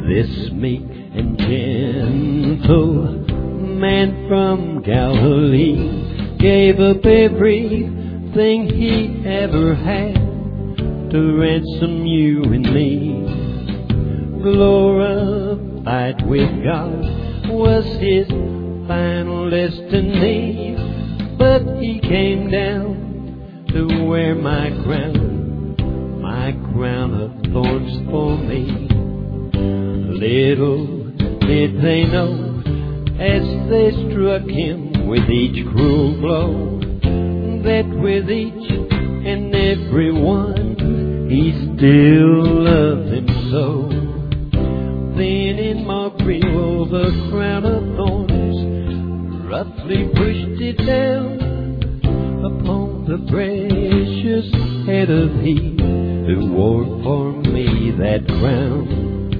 This meek and gentle man from Galilee gave up everything he ever had to ransom you and me. Glorified with God was his final destiny, but he came down to wear my crown of thorns for me. Little did they know, as they struck him with each cruel blow, that with each and every one he still loved them so. Then in mockery wove a crown of thorns, roughly pushed it down upon the precious head of he who wore for me that crown.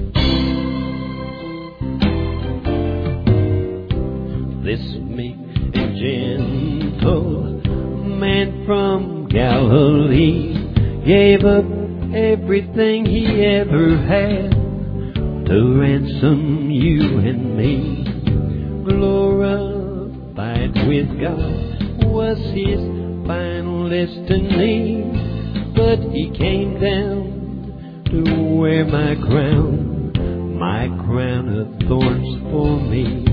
This meek and gentle man from Galilee gave up everything he ever had to ransom you and me. Glorified with God was his final destiny, but he came down to wear my crown of thorns for me.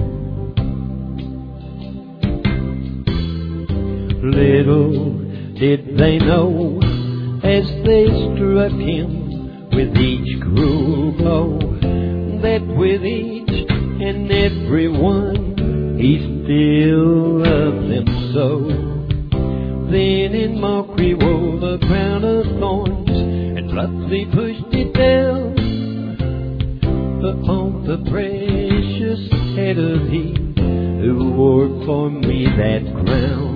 Little did they know, as they struck him with each cruel blow, that with each and every one he still loved them so. Then in mockery wove a crown of thorns and roughly pushed it down upon the precious head of he who wore for me that crown.